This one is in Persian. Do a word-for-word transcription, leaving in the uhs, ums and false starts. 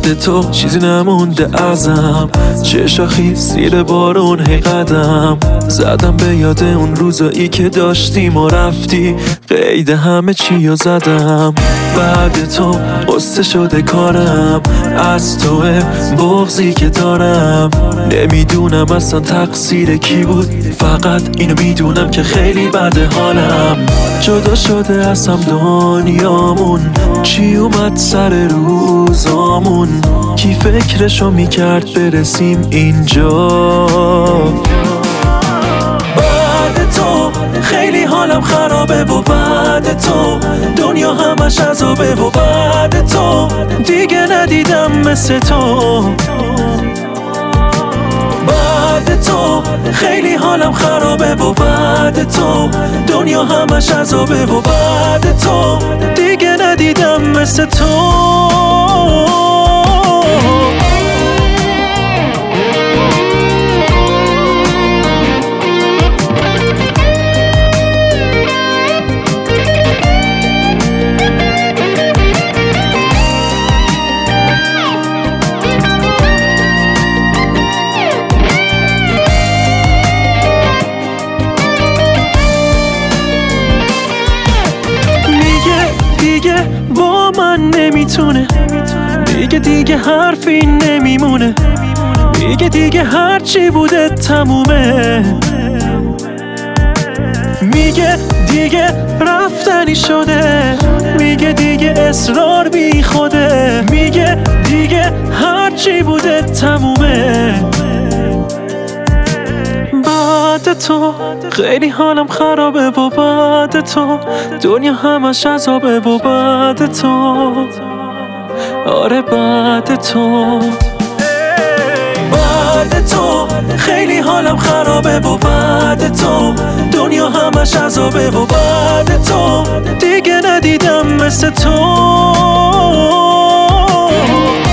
بعد تو چیزی نمونده ازم، چه شاخی زیر بارون هی قدم زدم به یاد اون روزایی که داشتیم و رفتی، قید همه چی رو زدم. بعد تو قصه شده کارم، از توه بغضی که دارم، نمیدونم اصلا تقصیر کی بود، فقط اینو میدونم که خیلی بده حالم. جدا شده ازم دنیامون، چی اومد سر روزامون، کی فکرشو میکرد برسیم اینجا. بعد تو خیلی حالم خرابه و بعد تو دنیا همش عذابه و بعد تو دیگه ندیدم مثل تو. بعد تو خیلی حالم خرابه و بعد تو دنیا همش عذابه و بعد تو دیگه ندیدم مثل تو. دیگه با من نمیتونه، دیگه دیگه حرفی نمیمونه، دیگه دیگه هرچی بوده تمومه. میگه دیگه رفتنی شده، میگه دیگه اصرار بی خوده، میگه دیگه هرچی بوده تمومه. بعد تو خیلی حالم خرابه و بعد تو دنیا همش عذابه و بعد تو، آره بعد تو. بعد تو خیلی حالم خرابه و بعد تو دنیا همش عذابه و بعد تو دیگه ندیدم مثل تو.